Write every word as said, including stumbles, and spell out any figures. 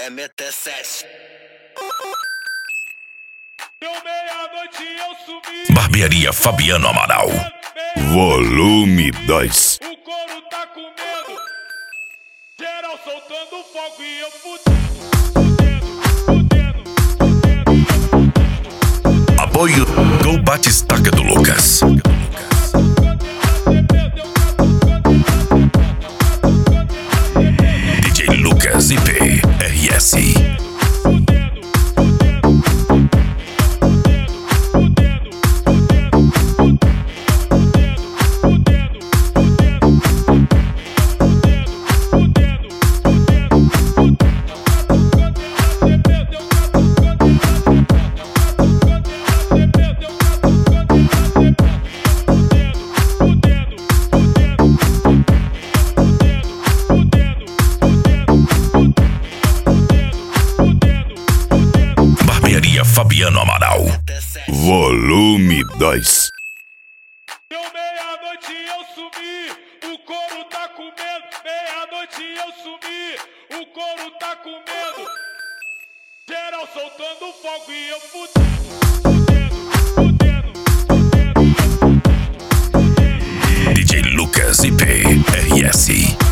M T sete. Deu meia-noite e eu subi. Barbearia Fabiano Amaral. Volume dois. O couro tá com medo. Geral soltando fogo e eu fudendo, fudendo, fudendo. Apoio do Batistaca do Lucas. D J Lucas I P R S. Fabiano Amaral. Volume dois. Deu meia-noite e eu subi. O couro tá com medo. Meia-noite e eu subi. O couro tá com medo. Geral soltando fogo e eu fudendo, fudendo, fudendo. D J Lucas I P R S.